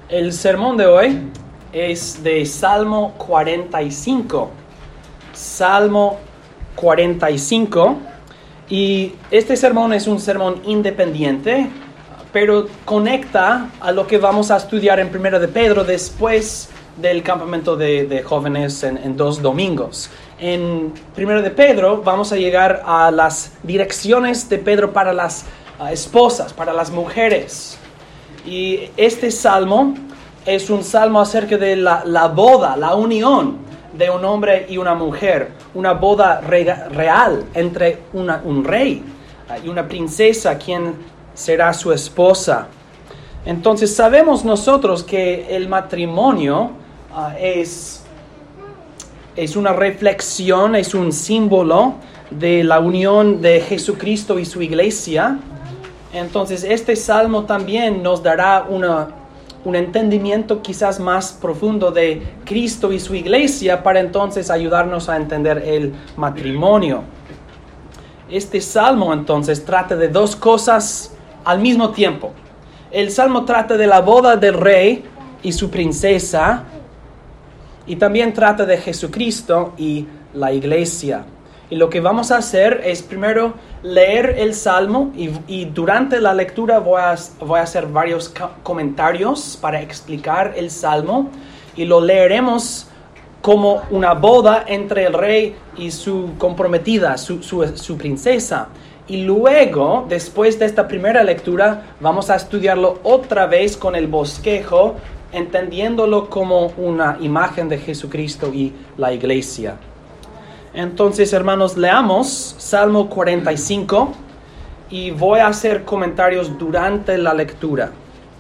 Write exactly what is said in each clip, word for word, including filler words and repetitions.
El sermón de hoy es de Salmo cuarenta y cinco. Salmo cuarenta y cinco. Y este sermón es un sermón independiente, pero conecta a lo que vamos a estudiar en Primera de Pedro después del campamento de, de jóvenes en, en dos domingos. En Primera de Pedro vamos a llegar a las direcciones de Pedro para las uh, esposas, para las mujeres. Y este salmo es un salmo acerca de la, la boda, la unión de un hombre y una mujer. Una boda re, real entre una, un rey uh, y una princesa, quien será su esposa. Entonces sabemos nosotros que el matrimonio uh, es, es una reflexión, es un símbolo de la unión de Jesucristo y su iglesia. Entonces este salmo también nos dará una, un entendimiento quizás más profundo de Cristo y su iglesia para entonces ayudarnos a entender el matrimonio. Este salmo entonces trata de dos cosas al mismo tiempo. El salmo trata de la boda del rey y su princesa, y también trata de Jesucristo y la iglesia. Y lo que vamos a hacer es primero leer el salmo y, y durante la lectura voy a, voy a hacer varios co- comentarios para explicar el salmo, y lo leeremos como una boda entre el rey y su comprometida, su, su, su princesa. Y luego, después de esta primera lectura, vamos a estudiarlo otra vez con el bosquejo, entendiéndolo como una imagen de Jesucristo y la iglesia. Entonces, hermanos, leamos Salmo cuarenta y cinco y voy a hacer comentarios durante la lectura.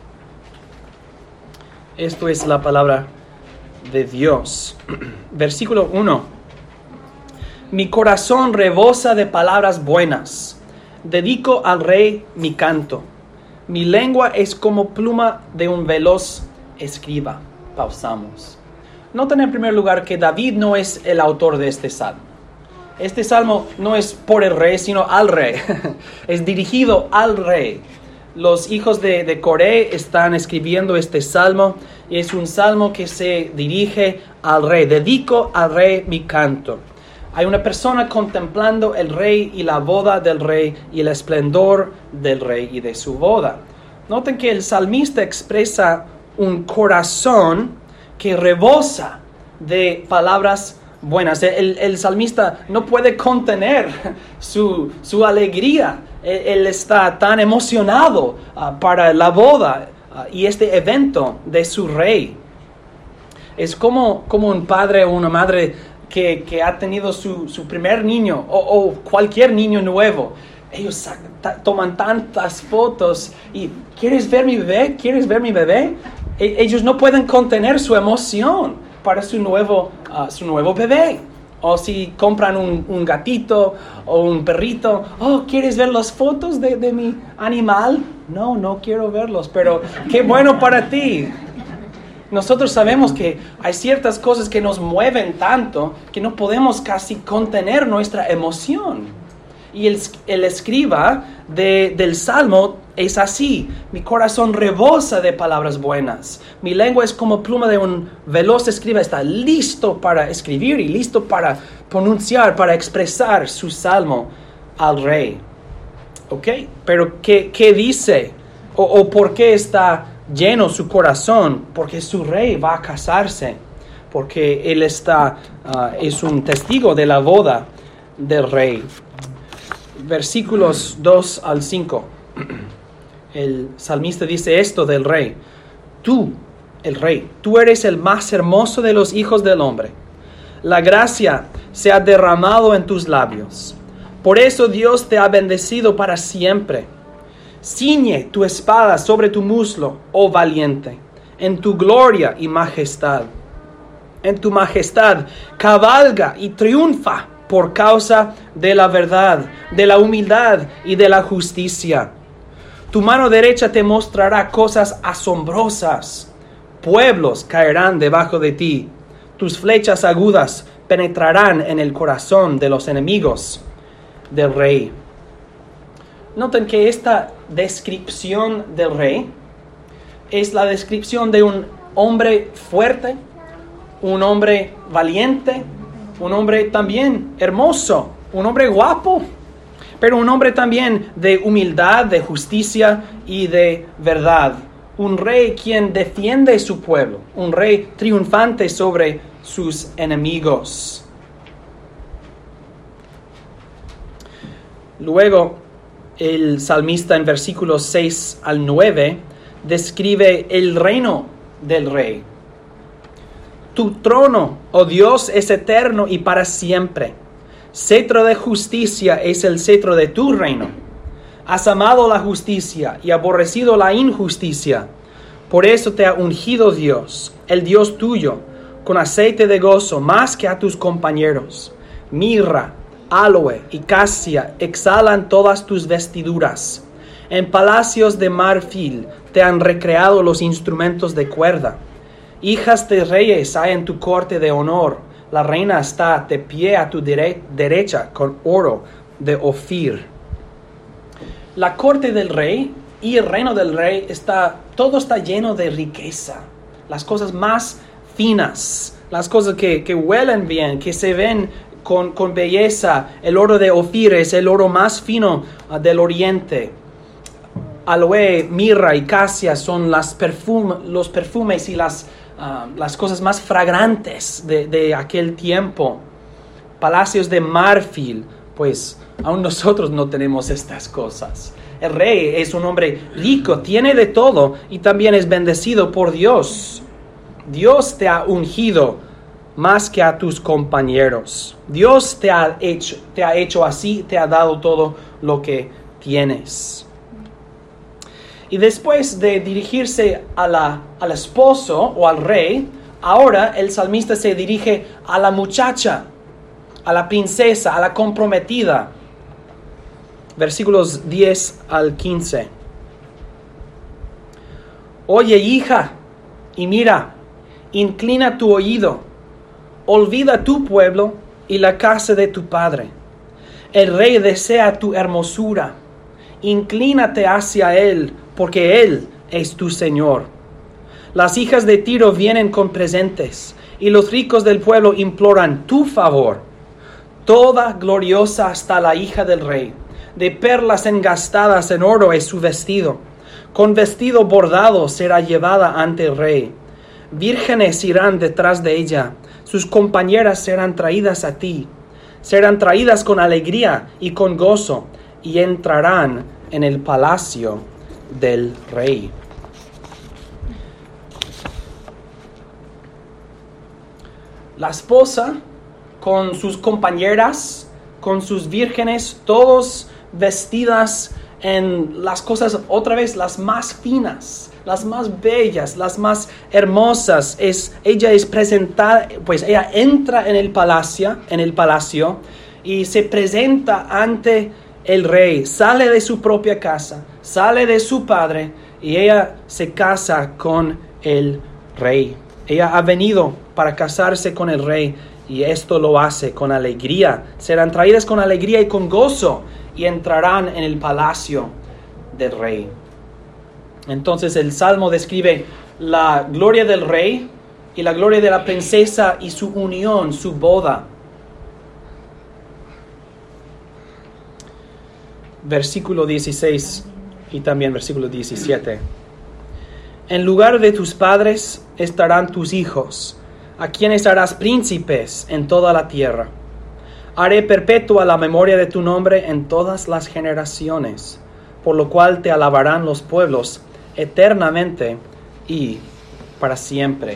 Esto es la palabra de Dios. Versículo uno. Mi corazón rebosa de palabras buenas. Dedico al rey mi canto. Mi lengua es como pluma de un veloz escriba. Pausamos. Noten en primer lugar que David no es el autor de este salmo. Este salmo no es por el rey, sino al rey. Es dirigido al rey. Los hijos de, de Coré están escribiendo este salmo, y es un salmo que se dirige al rey. Dedico al rey mi canto. Hay una persona contemplando el rey y la boda del rey y el esplendor del rey y de su boda. Noten que el salmista expresa un corazón que rebosa de palabras buenas. El, el salmista no puede contener su, su alegría. Él, él está tan emocionado uh, para la boda uh, y este evento de su rey. Es como, como un padre o una madre que, que ha tenido su, su primer niño o, o cualquier niño nuevo. Ellos t- toman tantas fotos y ¿quieres ver mi bebé? ¿Quieres ver mi bebé? E- ellos no pueden contener su emoción para su nuevo, uh, su nuevo bebé. O si compran un, un gatito o un perrito, oh, ¿quieres ver las fotos de, de mi animal? No, no quiero verlos, pero qué bueno para ti. Nosotros sabemos que hay ciertas cosas que nos mueven tanto que no podemos casi contener nuestra emoción. Y el, el escriba de, del Salmo es así. Mi corazón rebosa de palabras buenas. Mi lengua es como pluma de un veloz escriba. Está listo para escribir y listo para pronunciar, para expresar su salmo al rey. ¿Ok? Pero ¿qué, qué dice? O, ¿O por qué está lleno su corazón? Porque su rey va a casarse. Porque él está, uh, es un testigo de la boda del rey. Versículos dos al cinco. El salmista dice esto del rey. Tú, el rey, tú eres el más hermoso de los hijos del hombre. La gracia se ha derramado en tus labios. Por eso Dios te ha bendecido para siempre. Ciñe tu espada sobre tu muslo, oh valiente, en tu gloria y majestad. En tu majestad cabalga y triunfa por causa de la verdad, de la humildad y de la justicia. Tu mano derecha te mostrará cosas asombrosas. Pueblos caerán debajo de ti. Tus flechas agudas penetrarán en el corazón de los enemigos del rey. Noten que esta descripción del rey es la descripción de un hombre fuerte, un hombre valiente, un hombre también hermoso, un hombre guapo, pero un hombre también de humildad, de justicia y de verdad. Un rey quien defiende su pueblo, un rey triunfante sobre sus enemigos. Luego, el salmista en versículos seis al nueve describe el reino del rey. Tu trono, oh Dios, es eterno y para siempre. Cetro de justicia es el cetro de tu reino. Has amado la justicia y aborrecido la injusticia. Por eso te ha ungido Dios, el Dios tuyo, con aceite de gozo más que a tus compañeros. Mirra, aloe y casia exhalan todas tus vestiduras. En palacios de marfil te han recreado los instrumentos de cuerda. Hijas de reyes hay en tu corte de honor. La reina está de pie a tu dere- derecha con oro de Ofir. La corte del rey y el reino del rey está, todo está lleno de riqueza. Las cosas más finas, las cosas que, que huelen bien, que se ven con, con belleza. El oro de Ofir es el oro más fino uh, del oriente. Aloe, mirra y casia son las perfum- los perfumes y las, uh, las cosas más fragrantes de, de aquel tiempo. Palacios de marfil, pues aún nosotros no tenemos estas cosas. El rey es un hombre rico, tiene de todo y también es bendecido por Dios. Dios te ha ungido más que a tus compañeros. Dios te ha hecho, te ha hecho así, te ha dado todo lo que tienes. Y después de dirigirse a la, al esposo o al rey, ahora el salmista se dirige a la muchacha, a la princesa, a la comprometida. Versículos diez al quince. Oye, hija, y mira, inclina tu oído, olvida tu pueblo y la casa de tu padre. El rey desea tu hermosura, inclínate hacia él, porque él es tu Señor. Las hijas de Tiro vienen con presentes, y los ricos del pueblo imploran tu favor. Toda gloriosa está la hija del rey, de perlas engastadas en oro es su vestido. Con vestido bordado será llevada ante el rey. Vírgenes irán detrás de ella, sus compañeras serán traídas a ti. Serán traídas con alegría y con gozo, y entrarán en el palacio del rey. La esposa con sus compañeras, con sus vírgenes, todos vestidas en las cosas, otra vez, las más finas, las más bellas, las más hermosas. Es, ella es presentada, pues ella entra en el palacio, en el palacio y se presenta ante el rey, sale de su propia casa, sale de su padre y ella se casa con el rey. Ella ha venido para casarse con el rey y esto lo hace con alegría. Serán traídas con alegría y con gozo y entrarán en el palacio del rey. Entonces el Salmo describe la gloria del rey y la gloria de la princesa y su unión, su boda. Versículo dieciséis y también versículo diecisiete. En lugar de tus padres estarán tus hijos, a quienes harás príncipes en toda la tierra. Haré perpetua la memoria de tu nombre en todas las generaciones, por lo cual te alabarán los pueblos eternamente y para siempre.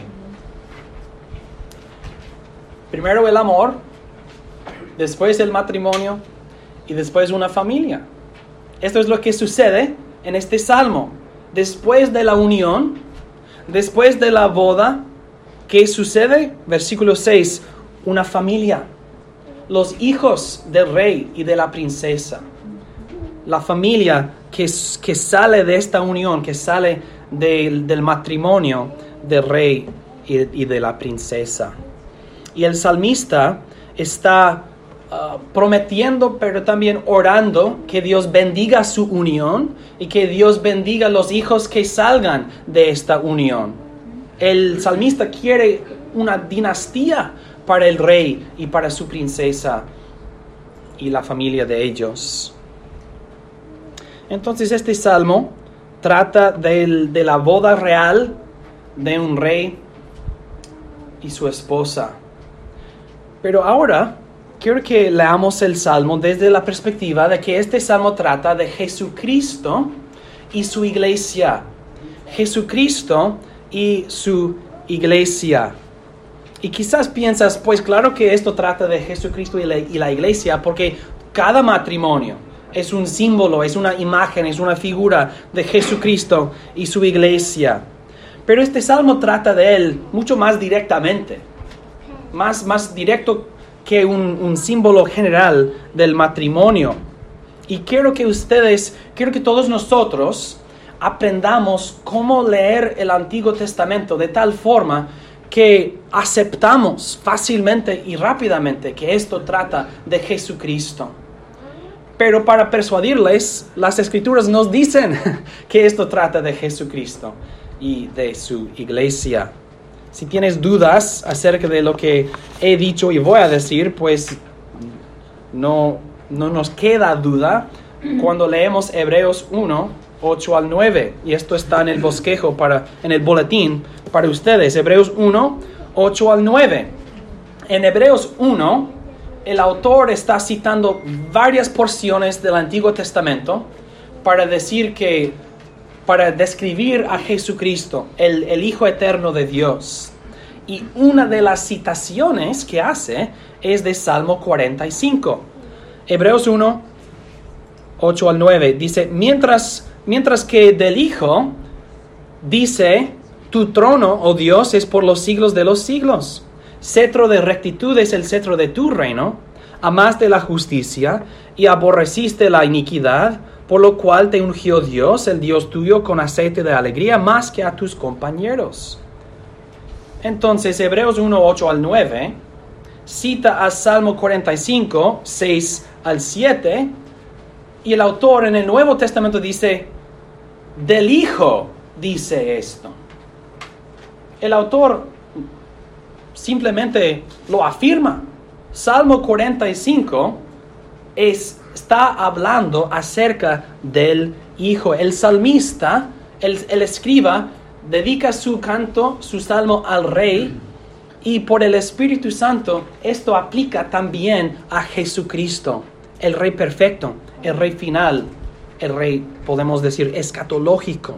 Primero el amor, después el matrimonio y después una familia. Esto es lo que sucede en este salmo. Después de la unión, después de la boda, ¿qué sucede? Versículo seis, una familia. Los hijos del rey y de la princesa. La familia que, que sale de esta unión, que sale de, del matrimonio del rey y, y de la princesa. Y el salmista está uh, prometiendo, pero también orando que Dios bendiga su unión y que Dios bendiga los hijos que salgan de esta unión. El salmista quiere una dinastía para el rey y para su princesa y la familia de ellos. Entonces este salmo trata del, de la boda real de un rey y su esposa. Pero ahora quiero que leamos el salmo desde la perspectiva de que este salmo trata de Jesucristo y su iglesia. Jesucristo y su iglesia. Y quizás piensas, pues claro que esto trata de Jesucristo y la, y la iglesia, porque cada matrimonio es un símbolo, es una imagen, es una figura de Jesucristo y su iglesia. Pero este salmo trata de él mucho más directamente, más, más directo que un, un símbolo general del matrimonio. Y quiero que ustedes, quiero que todos nosotros aprendamos cómo leer el Antiguo Testamento de tal forma que aceptamos fácilmente y rápidamente que esto trata de Jesucristo. Pero para persuadirles, las Escrituras nos dicen que esto trata de Jesucristo y de su iglesia. Si tienes dudas acerca de lo que he dicho y voy a decir, pues no, no nos queda duda cuando leemos Hebreos uno, ocho al nueve. Y esto está en el bosquejo, para, en el boletín para ustedes. Hebreos uno, ocho al nueve. En Hebreos uno, el autor está citando varias porciones del Antiguo Testamento para decir que, para describir a Jesucristo, el, el Hijo Eterno de Dios. Y una de las citaciones que hace es de Salmo cuarenta y cinco. Hebreos uno, ocho al nueve. Dice, mientras, mientras que del Hijo dice, tu trono, oh Dios, es por los siglos de los siglos. Cetro de rectitud es el cetro de tu reino. Amaste la justicia y aborreciste la iniquidad, por lo cual te ungió Dios, el Dios tuyo, con aceite de alegría más que a tus compañeros. Entonces, Hebreos uno, ocho al nueve, cita a Salmo cuarenta y cinco, seis al siete, y el autor en el Nuevo Testamento dice, del Hijo dice esto. El autor simplemente lo afirma. Salmo cuarenta y cinco es, está hablando acerca del Hijo. El salmista, el, el escriba, dedica su canto, su salmo al Rey, y por el Espíritu Santo esto aplica también a Jesucristo, el Rey perfecto, el Rey final, el Rey, podemos decir, escatológico.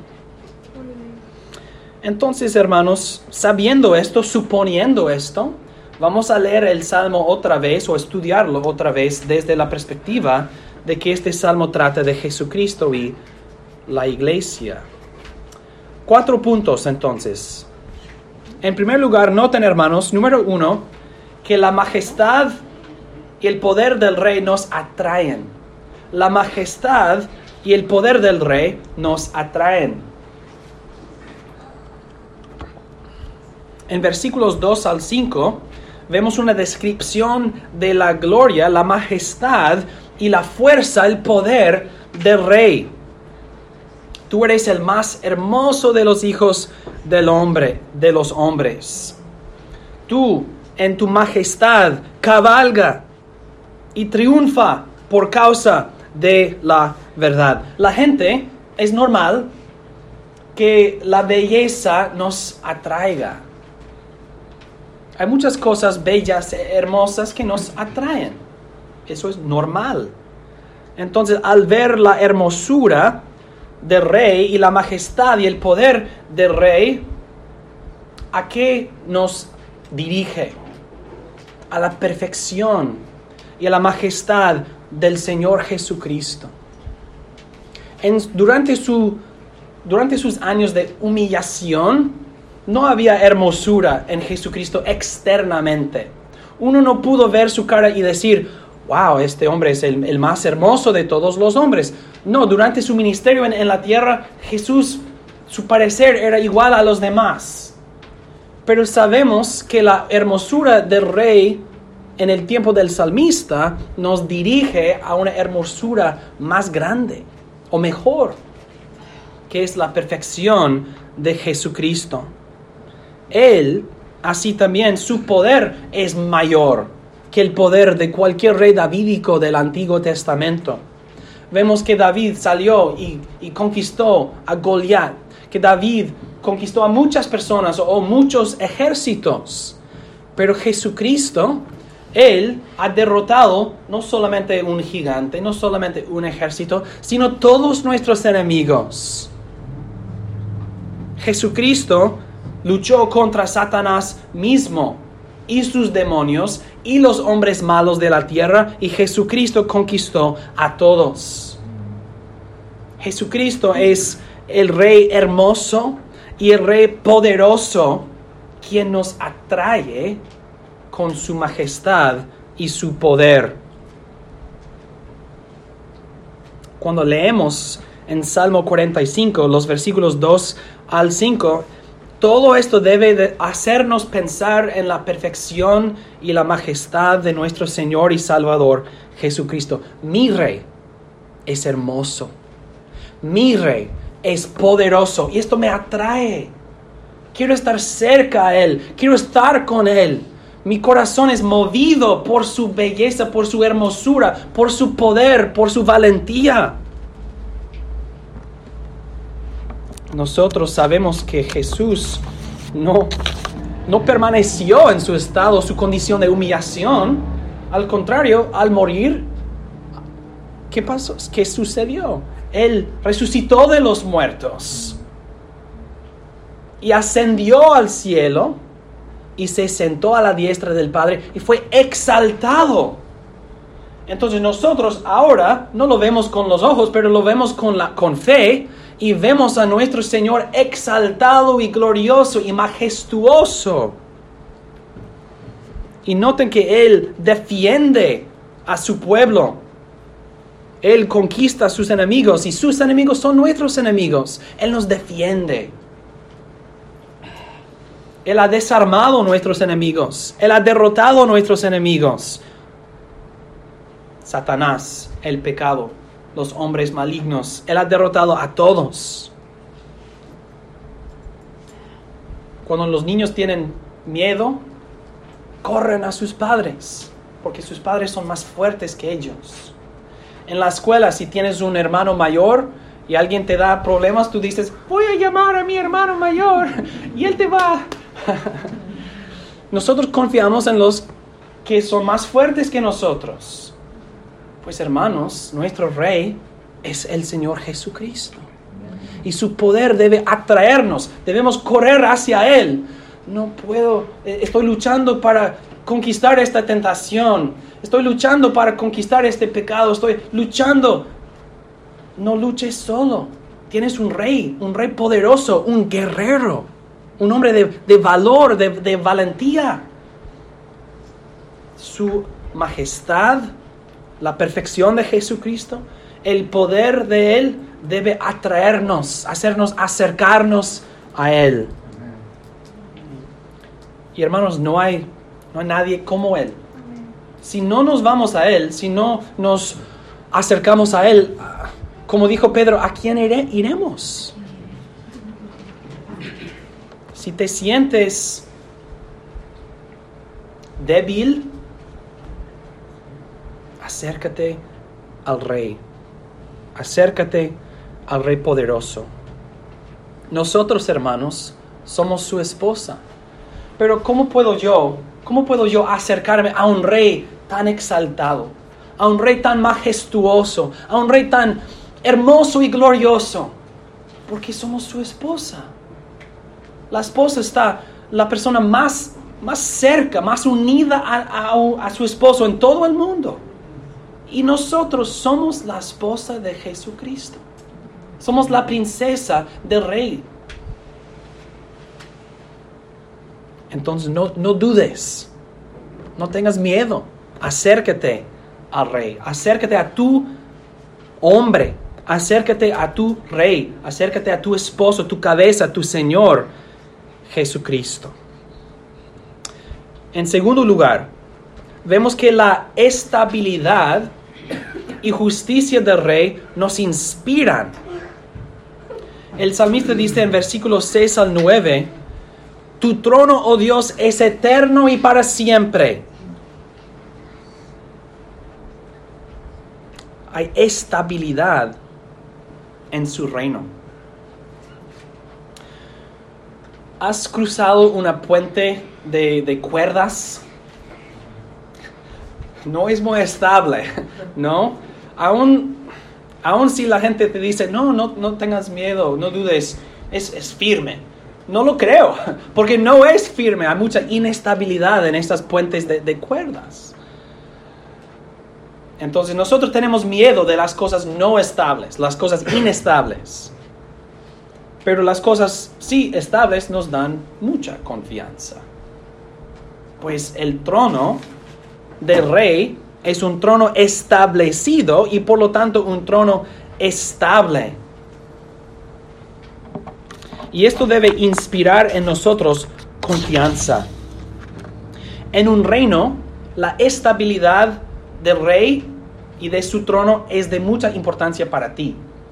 Entonces, hermanos, sabiendo esto, suponiendo esto, vamos a leer el Salmo otra vez o estudiarlo otra vez desde la perspectiva de que este Salmo trata de Jesucristo y la iglesia. Cuatro puntos, entonces. En primer lugar, noten, hermanos, número uno, que la majestad y el poder del Rey nos atraen. La majestad y el poder del Rey nos atraen. En versículos dos al cinco, vemos una descripción de la gloria, la majestad y la fuerza, el poder del Rey. Tú eres el más hermoso de los hijos del hombre, de los hombres. Tú, en tu majestad, cabalga y triunfa por causa de la verdad. La gente, es normal que la belleza nos atraiga. Hay muchas cosas bellas, hermosas que nos atraen. Eso es normal. Entonces, al ver la hermosura del Rey y la majestad y el poder del Rey, ¿a qué nos dirige? A la perfección y a la majestad del Señor Jesucristo. En, durante, su, durante sus años de humillación, no había hermosura en Jesucristo externamente. Uno no pudo ver su cara y decir, wow, este hombre es el, el más hermoso de todos los hombres. No, durante su ministerio en, en la tierra, Jesús, su parecer era igual a los demás. Pero sabemos que la hermosura del Rey en el tiempo del salmista nos dirige a una hermosura más grande o mejor, que es la perfección de Jesucristo. Él, así también, su poder es mayor que el poder de cualquier rey davídico del Antiguo Testamento. Vemos que David salió y, y conquistó a Goliat, que David conquistó a muchas personas o muchos ejércitos. Pero Jesucristo, Él ha derrotado no solamente un gigante, no solamente un ejército, sino todos nuestros enemigos. Jesucristo luchó contra Satanás mismo y sus demonios y los hombres malos de la tierra, y Jesucristo conquistó a todos. Jesucristo es el Rey hermoso y el Rey poderoso, quien nos atrae con su majestad y su poder. Cuando leemos en Salmo cuarenta y cinco, los versículos dos al cinco, todo esto debe de hacernos pensar en la perfección y la majestad de nuestro Señor y Salvador Jesucristo. Mi Rey es hermoso. Mi Rey es poderoso. Y esto me atrae. Quiero estar cerca a Él. Quiero estar con Él. Mi corazón es movido por su belleza, por su hermosura, por su poder, por su valentía. Nosotros sabemos que Jesús no, no permaneció en su estado, su condición de humillación. Al contrario, al morir, ¿qué pasó? ¿Qué sucedió? Él resucitó de los muertos y ascendió al cielo y se sentó a la diestra del Padre y fue exaltado. Entonces nosotros ahora no lo vemos con los ojos, pero lo vemos con, la, con fe. Y vemos a nuestro Señor exaltado y glorioso y majestuoso. Y noten que Él defiende a su pueblo. Él conquista a sus enemigos y sus enemigos son nuestros enemigos. Él nos defiende. Él ha desarmado a nuestros enemigos. Él ha derrotado a nuestros enemigos. Satanás, el pecado, los hombres malignos. Él ha derrotado a todos. Cuando los niños tienen miedo, corren a sus padres, porque sus padres son más fuertes que ellos. En la escuela, si tienes un hermano mayor y alguien te da problemas, tú dices, voy a llamar a mi hermano mayor y él te va. Nosotros confiamos en los que son más fuertes que nosotros. Pues hermanos, nuestro Rey es el Señor Jesucristo. Y su poder debe atraernos. Debemos correr hacia Él. No puedo, estoy luchando para conquistar esta tentación. Estoy luchando para conquistar este pecado. Estoy luchando. No luches solo. Tienes un Rey, un Rey poderoso, un guerrero. Un hombre de, de valor, de, de valentía. Su majestad, la perfección de Jesucristo, el poder de Él debe atraernos, hacernos acercarnos a Él. Y hermanos, no hay, no hay nadie como Él. Si no nos vamos a Él, si no nos acercamos a Él, como dijo Pedro, ¿a quién ire, iremos? Si te sientes débil, acércate al Rey. Acércate al Rey poderoso. Nosotros, hermanos, somos su esposa. Pero ¿cómo puedo yo, cómo puedo yo acercarme a un Rey tan exaltado? A un Rey tan majestuoso, a un Rey tan hermoso y glorioso. Porque somos su esposa. La esposa está, la persona más, más cerca, más unida a, a, a su esposo en todo el mundo. Y nosotros somos la esposa de Jesucristo. Somos la princesa del Rey. Entonces no, no dudes. No tengas miedo. Acércate al Rey. Acércate a tu hombre. Acércate a tu Rey. Acércate a tu esposo, tu cabeza, tu Señor, Jesucristo. En segundo lugar, vemos que la estabilidad y justicia del rey nos inspiran. El salmista dice en versículos seis al nueve, tu trono, oh Dios, es eterno y para siempre. Hay estabilidad en su reino. ¿Has cruzado una puente de, de cuerdas? No es muy estable, ¿no? Aún, aún si la gente te dice, no, no, no tengas miedo, no dudes, es, es firme. No lo creo, porque no es firme. Hay mucha inestabilidad en estas puentes de, de cuerdas. Entonces nosotros tenemos miedo de las cosas no estables, las cosas inestables. Pero las cosas sí estables nos dan mucha confianza. Pues el trono del rey es un trono establecido y por lo tanto un trono estable. Y esto debe inspirar en nosotros confianza. En un reino, la estabilidad del rey y de su trono es de mucha importancia para ti.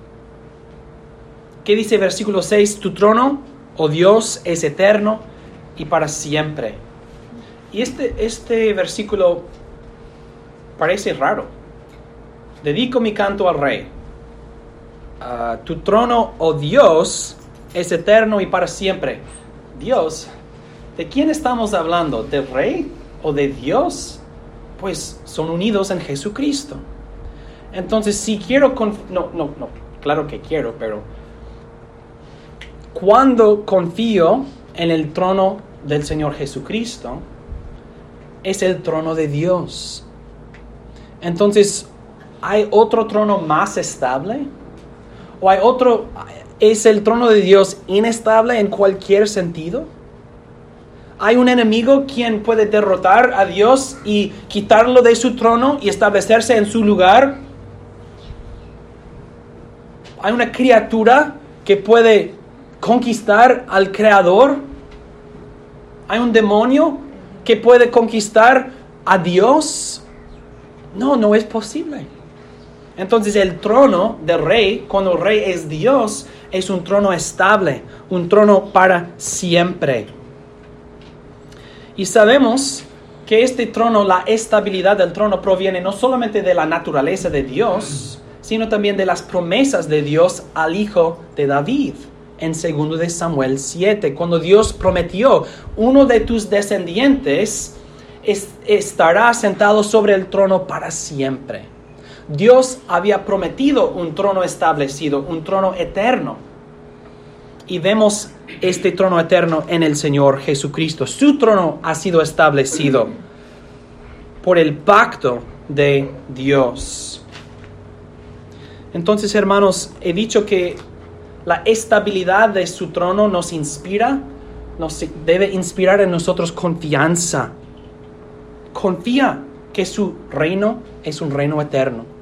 ¿Qué dice versículo seis? Tu trono, oh Dios, es eterno y para siempre. Y este, este versículo parece raro. Dedico mi canto al rey. Uh, tu trono, oh Dios, es eterno y para siempre. Dios, ¿de quién estamos hablando? ¿Del rey o de Dios? Pues son unidos en Jesucristo. Entonces, si quiero... Conf- no, no, no, claro que quiero, pero... Cuando confío en el trono del Señor Jesucristo, es el trono de Dios. Entonces, ¿hay otro trono más estable? ¿O hay otro... ¿Es el trono de Dios inestable en cualquier sentido? ¿Hay un enemigo quien puede derrotar a Dios y quitarlo de su trono y establecerse en su lugar? ¿Hay una criatura que puede conquistar al Creador? ¿Hay un demonio que puede conquistar a Dios? No, no es posible. Entonces el trono del rey, cuando el rey es Dios, es un trono estable, un trono para siempre. Y sabemos que este trono, la estabilidad del trono proviene no solamente de la naturaleza de Dios, sino también de las promesas de Dios al hijo de David. En segundo de Samuel siete, cuando Dios prometió, uno de tus descendientes es, estará sentado sobre el trono para siempre. Dios había prometido un trono establecido, un trono eterno. Y vemos este trono eterno en el Señor Jesucristo. Su trono ha sido establecido por el pacto de Dios. Entonces, hermanos, he dicho que la estabilidad de su trono nos inspira, nos debe inspirar en nosotros confianza. Confía que su reino es un reino eterno.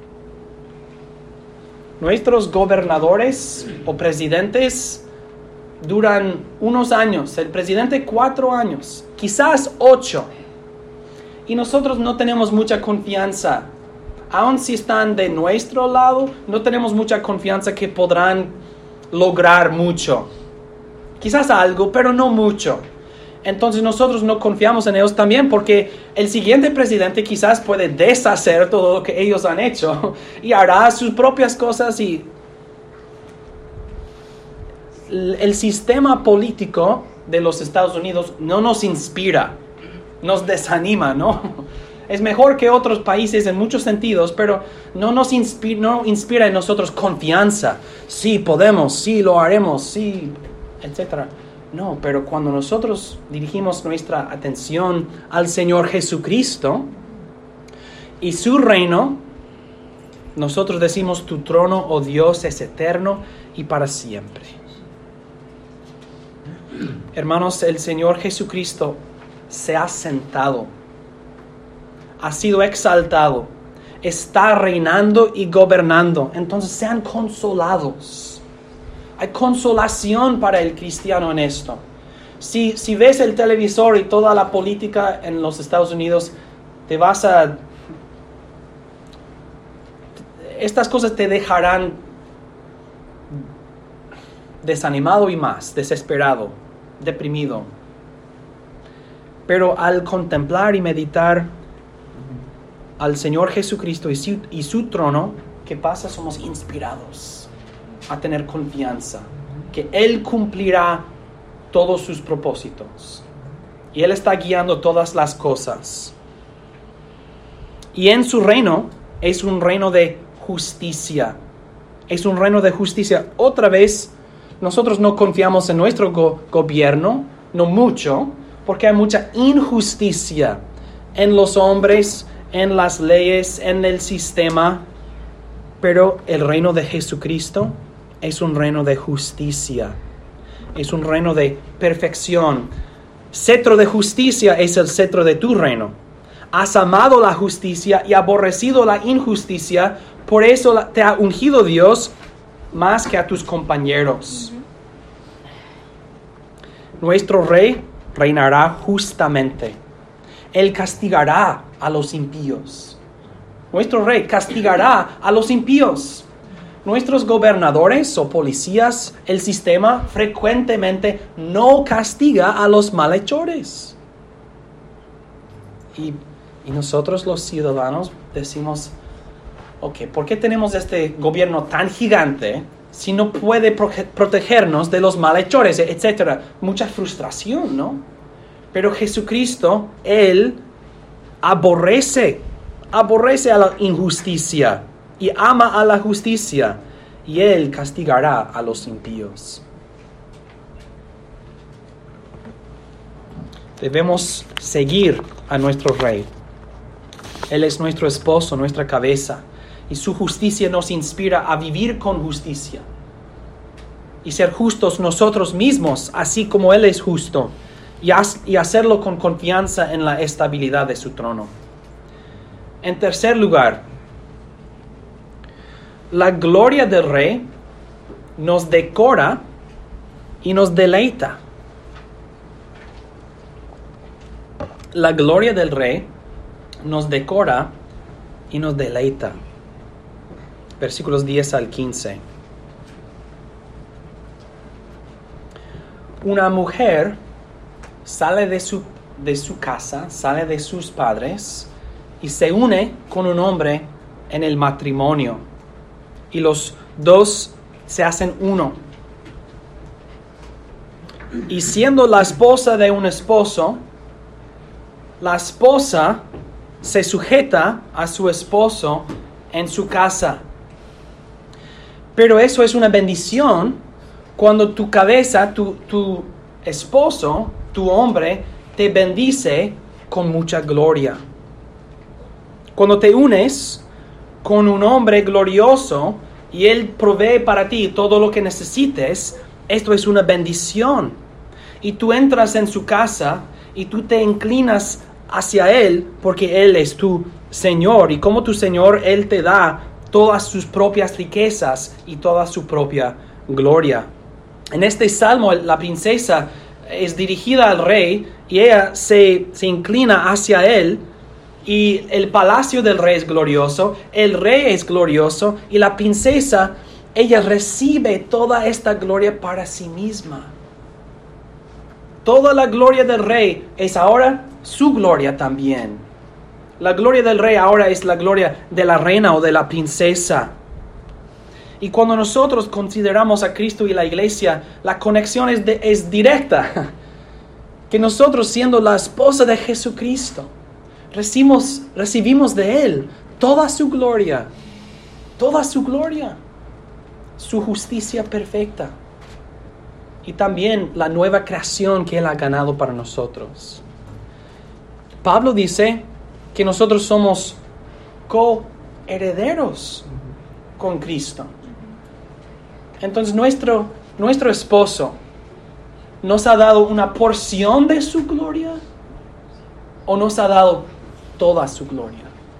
Nuestros gobernadores o presidentes duran unos años, el presidente cuatro años, quizás ocho. Y nosotros no tenemos mucha confianza. Aun si están de nuestro lado, no tenemos mucha confianza que podrán lograr mucho. Quizás algo, pero no mucho. Entonces nosotros no confiamos en ellos también porque el siguiente presidente quizás puede deshacer todo lo que ellos han hecho y hará sus propias cosas. Y el sistema político de los Estados Unidos no nos inspira, nos desanima, ¿no? Es mejor que otros países en muchos sentidos, pero no nos inspira, no inspira en nosotros confianza. Sí, podemos, sí, lo haremos, sí, etcétera. No, pero cuando nosotros dirigimos nuestra atención al Señor Jesucristo y su reino, nosotros decimos, tu trono, oh Dios, es eterno y para siempre. Hermanos, el Señor Jesucristo se ha sentado, ha sido exaltado, está reinando y gobernando. Entonces sean consolados. Hay consolación para el cristiano en esto. Si, si ves el televisor y toda la política en los Estados Unidos, te vas a... Estas cosas te dejarán desanimado y más, desesperado, deprimido. Pero al contemplar y meditar al Señor Jesucristo y su, y su trono, ¿qué pasa? Somos inspirados a tener confianza, que Él cumplirá todos sus propósitos. Y Él está guiando todas las cosas. Y en su reino es un reino de justicia. Es un reino de justicia. Otra vez, nosotros no confiamos en nuestro go- gobierno, no mucho, porque hay mucha injusticia en los hombres, en las leyes, en el sistema. Pero el reino de Jesucristo es un reino de justicia. Es un reino de perfección. Cetro de justicia es el cetro de tu reino. Has amado la justicia y aborrecido la injusticia, por eso te ha ungido Dios más que a tus compañeros. Uh-huh. Nuestro rey reinará justamente. Él castigará a los impíos. Nuestro rey castigará a los impíos. Nuestros gobernadores o policías, el sistema frecuentemente no castiga a los malhechores. Y, y nosotros los ciudadanos decimos, ok, ¿por qué tenemos este gobierno tan gigante si no puede proge- protegernos de los malhechores, etcétera? Mucha frustración, ¿no? Pero Jesucristo, Él aborrece, aborrece a la injusticia y ama a la justicia, y Él castigará a los impíos. Debemos seguir a nuestro Rey. Él es nuestro esposo, nuestra cabeza, y su justicia nos inspira a vivir con justicia y ser justos nosotros mismos, así como Él es justo, y, has, y hacerlo con confianza en la estabilidad de su trono. En tercer lugar, la gloria del Rey nos decora y nos deleita. La gloria del Rey nos decora y nos deleita. Versículos diez al quince. Una mujer sale de su, de su casa, sale de sus padres y se une con un hombre en el matrimonio. Y los dos se hacen uno. Y siendo la esposa de un esposo, la esposa se sujeta a su esposo en su casa. Pero eso es una bendición cuando tu cabeza, tu, tu esposo, tu hombre, te bendice con mucha gloria. Cuando te unes con un hombre glorioso y Él provee para ti todo lo que necesites, esto es una bendición. Y tú entras en su casa y tú te inclinas hacia Él porque Él es tu Señor. Y como tu Señor, Él te da todas sus propias riquezas y toda su propia gloria. En este salmo, la princesa es dirigida al rey y ella se, se inclina hacia Él. Y el palacio del rey es glorioso, el rey es glorioso y la princesa, ella recibe toda esta gloria para sí misma. Toda la gloria del rey es ahora su gloria también. La gloria del rey ahora es la gloria de la reina o de la princesa. Y cuando nosotros consideramos a Cristo y la iglesia, la conexión es, de, es directa. Que nosotros, siendo la esposa de Jesucristo, recibimos, recibimos de Él toda su gloria, toda su gloria, su justicia perfecta y también la nueva creación que Él ha ganado para nosotros. Pablo dice que nosotros somos coherederos con Cristo. Entonces nuestro, nuestro esposo nos ha dado una porción de su gloria o nos ha dado toda su gloria.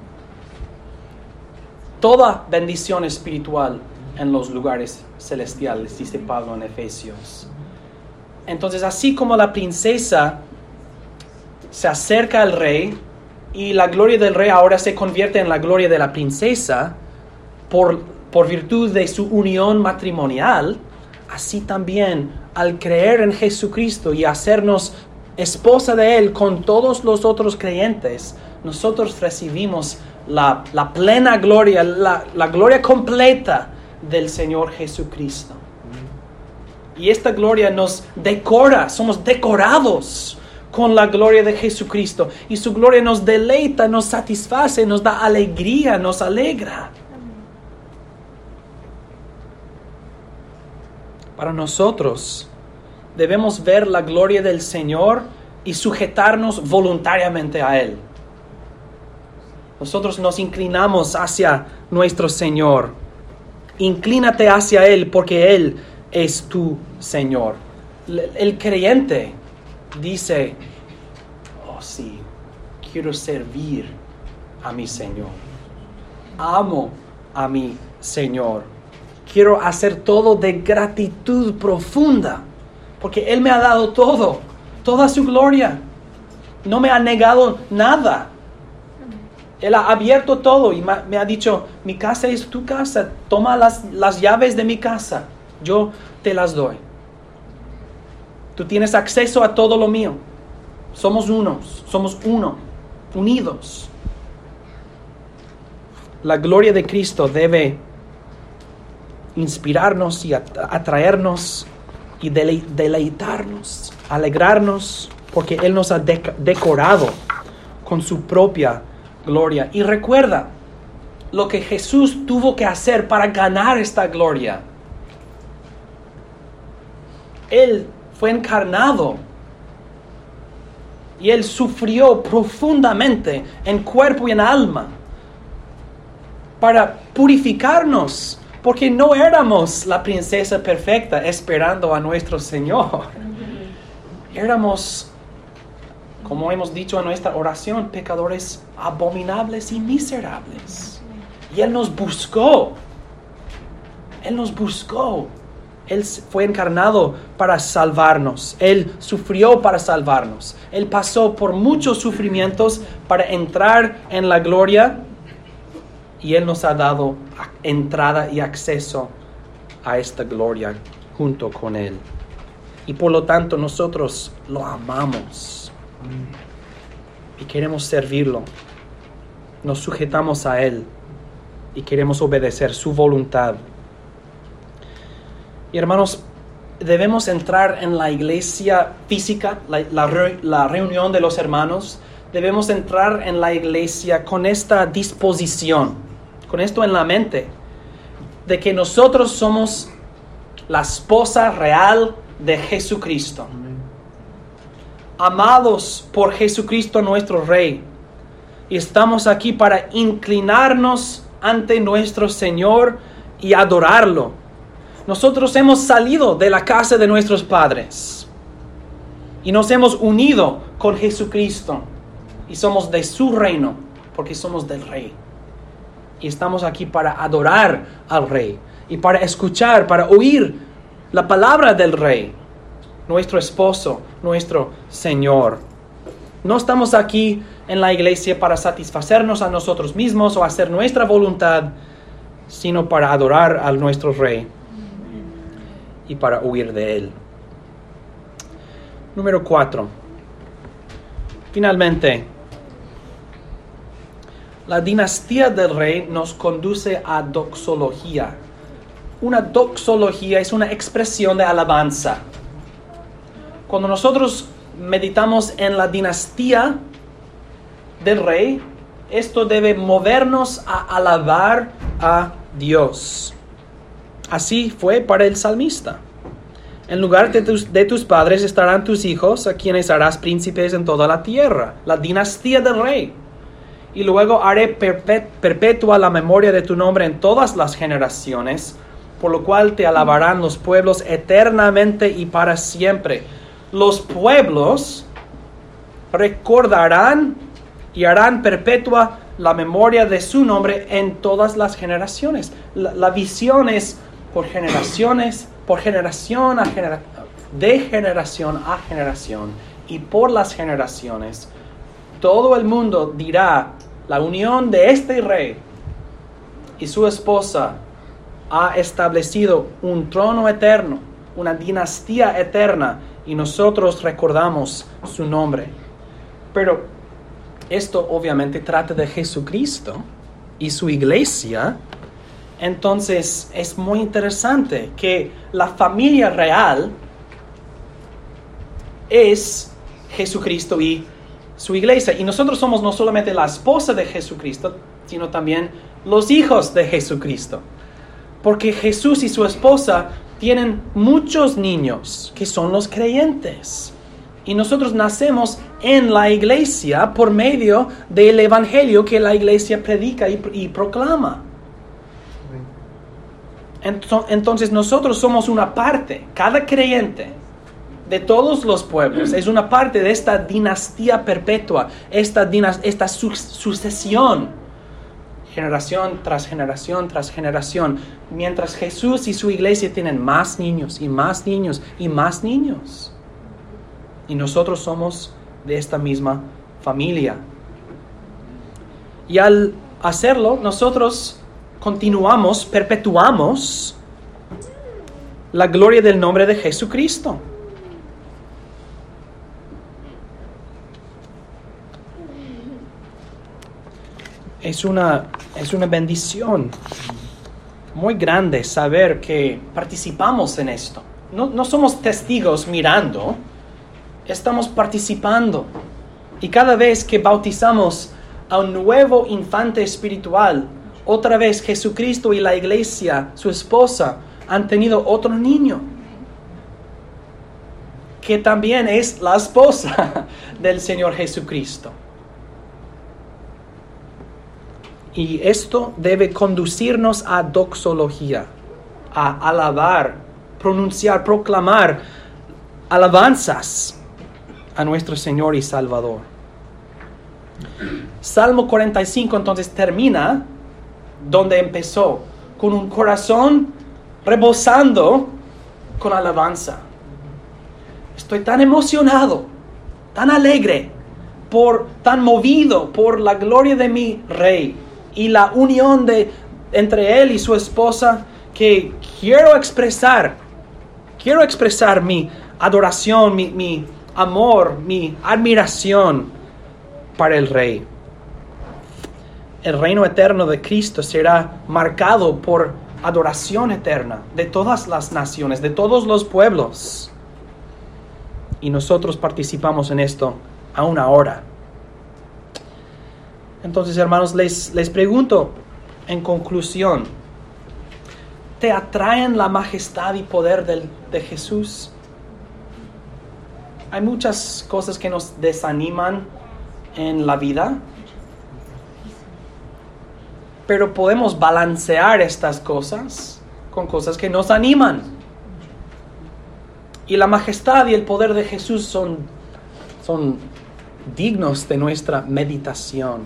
Toda bendición espiritual en los lugares celestiales, dice Pablo en Efesios. Entonces, así como la princesa se acerca al rey y la gloria del rey ahora se convierte en la gloria de la princesa por, por virtud de su unión matrimonial, así también al creer en Jesucristo y hacernos esposa de Él con todos los otros creyentes, nosotros recibimos la, la plena gloria, la, la gloria completa del Señor Jesucristo. Y esta gloria nos decora, somos decorados con la gloria de Jesucristo. Y su gloria nos deleita, nos satisface, nos da alegría, nos alegra. Para nosotros debemos ver la gloria del Señor y sujetarnos voluntariamente a Él. Nosotros nos inclinamos hacia nuestro Señor. Inclínate hacia Él porque Él es tu Señor. El creyente dice, oh sí, quiero servir a mi Señor. Amo a mi Señor. Quiero hacer todo de gratitud profunda, porque Él me ha dado todo, toda su gloria. No me ha negado nada. Él ha abierto todo y me ha dicho, mi casa es tu casa, toma las, las llaves de mi casa, yo te las doy. Tú tienes acceso a todo lo mío. Somos unos, somos uno, unidos. La gloria de Cristo debe inspirarnos y atraernos y dele- deleitarnos, alegrarnos, porque Él nos ha de- decorado con su propia gloria. Y recuerda lo que Jesús tuvo que hacer para ganar esta gloria. Él fue encarnado y Él sufrió profundamente en cuerpo y en alma para purificarnos, porque no éramos la princesa perfecta esperando a nuestro Señor. Éramos, como hemos dicho en nuestra oración, pecadores abominables y miserables. Y Él nos buscó. Él nos buscó. Él fue encarnado para salvarnos. Él sufrió para salvarnos. Él pasó por muchos sufrimientos para entrar en la gloria. Y Él nos ha dado entrada y acceso a esta gloria junto con Él. Y por lo tanto nosotros lo amamos. Y queremos servirlo. Nos sujetamos a Él. Y queremos obedecer su voluntad. Y hermanos, debemos entrar en la iglesia física, la, la, re, la reunión de los hermanos. Debemos entrar en la iglesia con esta disposición, con esto en la mente, de que nosotros somos la esposa real de Jesucristo. Amados por Jesucristo nuestro Rey. Y estamos aquí para inclinarnos ante nuestro Señor y adorarlo. Nosotros hemos salido de la casa de nuestros padres y nos hemos unido con Jesucristo y somos de su reino porque somos del Rey. Y estamos aquí para adorar al Rey y para escuchar, para oír la palabra del Rey, nuestro esposo, nuestro Señor. No estamos aquí en la iglesia para satisfacernos a nosotros mismos o hacer nuestra voluntad, sino para adorar a nuestro Rey y para huir de Él. Número cuatro. Finalmente, la dinastía del rey nos conduce a doxología. Una doxología es una expresión de alabanza. Cuando nosotros meditamos en la dinastía del rey, esto debe movernos a alabar a Dios. Así fue para el salmista. En lugar de tus, de tus padres estarán tus hijos, a quienes harás príncipes en toda la tierra. La dinastía del rey. Y luego haré perpetua la memoria de tu nombre en todas las generaciones, por lo cual te alabarán los pueblos eternamente y para siempre. Los pueblos recordarán y harán perpetua la memoria de su nombre en todas las generaciones. La, la visión es por generaciones, por generación a generación, de generación a generación, y por las generaciones, todo el mundo dirá, la unión de este rey y su esposa ha establecido un trono eterno, una dinastía eterna, y nosotros recordamos su nombre. Pero esto obviamente trata de Jesucristo y su iglesia. Entonces es muy interesante que la familia real es Jesucristo y su iglesia. Y nosotros somos no solamente la esposa de Jesucristo, sino también los hijos de Jesucristo. Porque Jesús y su esposa tienen muchos niños que son los creyentes. Y nosotros nacemos en la iglesia por medio del evangelio que la iglesia predica y, y proclama. Entonces nosotros somos una parte, cada creyente de todos los pueblos es una parte de esta dinastía perpetua, esta, dinas, esta su, sucesión, generación tras generación tras generación, mientras Jesús y su iglesia tienen más niños y más niños y más niños. Y nosotros somos de esta misma familia. Y al hacerlo, nosotros continuamos, perpetuamos la gloria del nombre de Jesucristo. Es una, es una bendición muy grande saber que participamos en esto. No, no somos testigos mirando, estamos participando. Y cada vez que bautizamos a un nuevo infante espiritual, otra vez Jesucristo y la iglesia, su esposa, han tenido otro niño, que también es la esposa del Señor Jesucristo. Y esto debe conducirnos a doxología, a alabar, pronunciar, proclamar alabanzas a nuestro Señor y Salvador. Salmo cuarenta y cinco entonces termina donde empezó, con un corazón rebosando con alabanza. Estoy tan emocionado, tan alegre, por, tan movido por la gloria de mi Rey y la unión de, entre Él y su esposa, que quiero expresar, quiero expresar mi adoración, mi, mi amor, mi admiración para el Rey. El reino eterno de Cristo será marcado por adoración eterna de todas las naciones, de todos los pueblos. Y nosotros participamos en esto aún ahora. Entonces, hermanos, les, les pregunto en conclusión, ¿te atraen la majestad y poder del, de Jesús? Hay muchas cosas que nos desaniman en la vida, pero podemos balancear estas cosas con cosas que nos animan. Y la majestad y el poder de Jesús son, son dignos de nuestra meditación.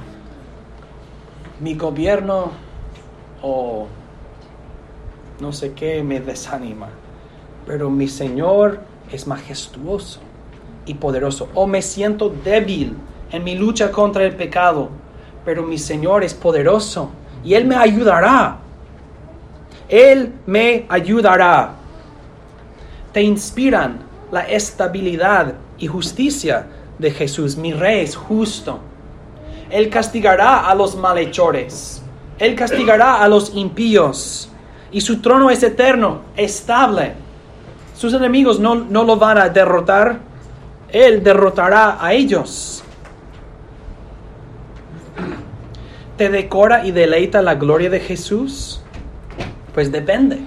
Mi gobierno o no sé qué me desanima, pero mi Señor es majestuoso y poderoso. O me siento débil en mi lucha contra el pecado, pero mi Señor es poderoso y Él me ayudará. Él me ayudará. Te inspiran la estabilidad y justicia de Jesús. Mi Rey es justo. Él castigará a los malhechores. Él castigará a los impíos. Y su trono es eterno, estable. Sus enemigos no, no lo van a derrotar. Él derrotará a ellos. ¿Te decora y deleita la gloria de Jesús? Pues depende.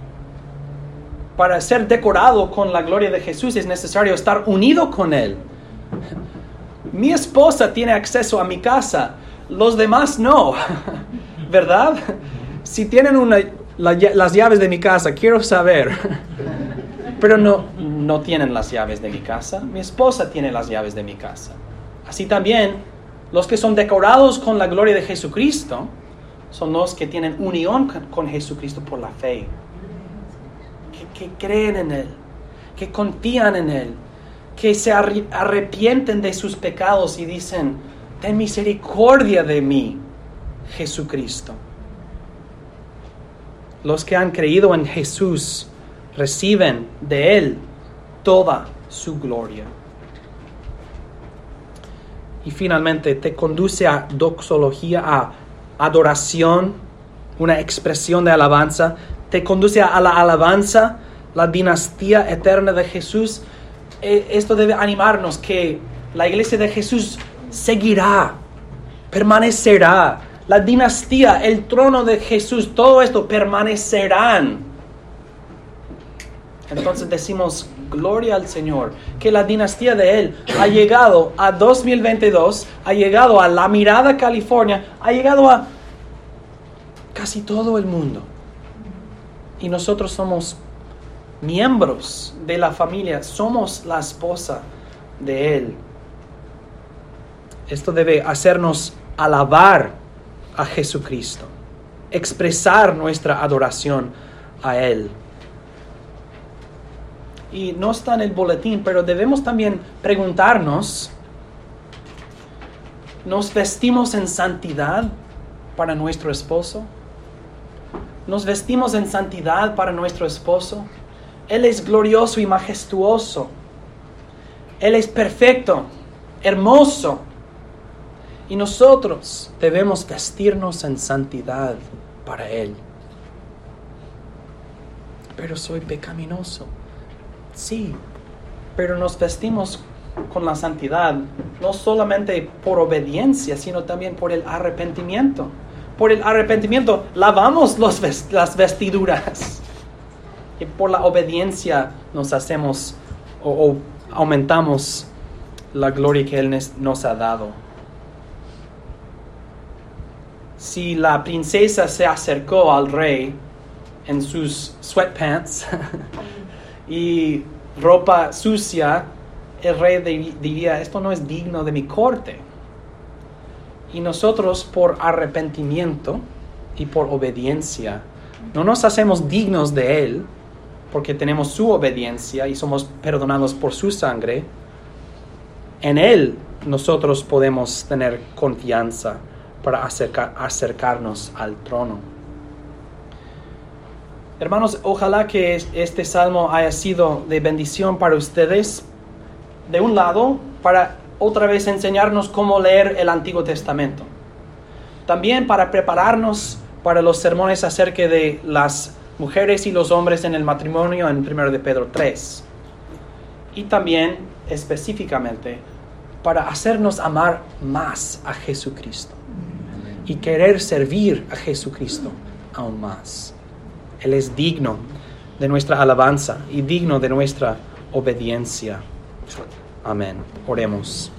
Para ser decorado con la gloria de Jesús es necesario estar unido con Él. Mi esposa tiene acceso a mi casa, los demás no, ¿verdad? Si tienen una, la, las llaves de mi casa, quiero saber. Pero no, no tienen las llaves de mi casa. Mi esposa tiene las llaves de mi casa. Así también, los que son decorados con la gloria de Jesucristo son los que tienen unión con Jesucristo por la fe. Que, que creen en Él, que confían en Él, que se arrepienten de sus pecados y dicen: ten misericordia de mí, Jesucristo. Los que han creído en Jesús reciben de Él toda su gloria. Y finalmente te conduce a doxología, a adoración, una expresión de alabanza. Te conduce a la alabanza, la dinastía eterna de Jesús. Esto debe animarnos que la iglesia de Jesús seguirá, permanecerá. La dinastía, el trono de Jesús, todo esto permanecerán. Entonces decimos: gloria al Señor, que la dinastía de Él ha llegado a dos mil veintidós, ha llegado a La Mirada, California, ha llegado a casi todo el mundo. Y nosotros somos miembros de la familia, somos la esposa de Él. Esto debe hacernos alabar a Jesucristo, expresar nuestra adoración a Él. Y no está en el boletín, pero debemos también preguntarnos: ¿nos vestimos en santidad para nuestro esposo? ¿Nos vestimos en santidad para nuestro esposo? Él es glorioso y majestuoso. Él es perfecto, hermoso. Y nosotros debemos vestirnos en santidad para Él. Pero soy pecaminoso. Sí, pero nos vestimos con la santidad, no solamente por obediencia, sino también por el arrepentimiento. Por el arrepentimiento lavamos los vest- las vestiduras. Y por la obediencia nos hacemos o, o aumentamos la gloria que Él nos ha dado. Si la princesa se acercó al rey en sus sweatpants y ropa sucia, el rey diría: esto no es digno de mi corte. Y nosotros, por arrepentimiento y por obediencia, no nos hacemos dignos de Él, porque tenemos su obediencia y somos perdonados por su sangre. En Él nosotros podemos tener confianza para acercar, acercarnos al trono. Hermanos, ojalá que este salmo haya sido de bendición para ustedes. De un lado, para otra vez enseñarnos cómo leer el Antiguo Testamento. También para prepararnos para los sermones acerca de las mujeres y los hombres en el matrimonio en primero de Pedro tres. Y también, específicamente, para hacernos amar más a Jesucristo y querer servir a Jesucristo aún más. Él es digno de nuestra alabanza y digno de nuestra obediencia. Amén. Oremos.